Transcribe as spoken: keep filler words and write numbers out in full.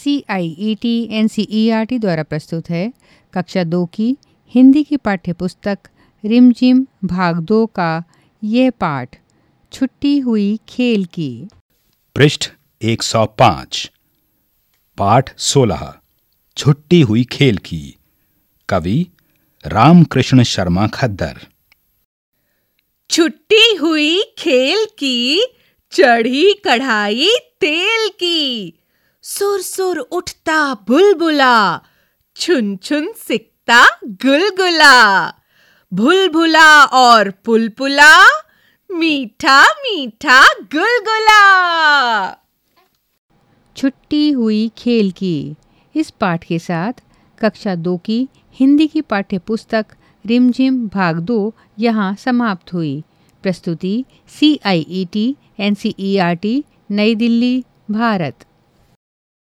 C I E T N C E R T द्वारा प्रस्तुत है कक्षा दो की हिंदी की पाठ्यपुस्तक रिमझिम भाग दो का यह पाठ छुट्टी हुई खेल की। पृष्ठ एक सौ पाँच। पाठ सोलह। छुट्टी हुई खेल की। कवि रामकृष्ण शर्मा खद्दर। छुट्टी हुई खेल की, चढ़ी कढ़ाई तेल की। सुर सुर उठता बुलबुला, छुन छुन सिकता गुलगुला। भुलभुला और पुलपुला, मीठा मीठा गुलगुला। छुट्टी हुई खेल की। इस पाठ के साथ कक्षा दो की हिंदी की पाठ्यपुस्तक रिमझिम भाग दो यहाँ समाप्त हुई। प्रस्तुति C I E T N C E R T, New Delhi, Bharat.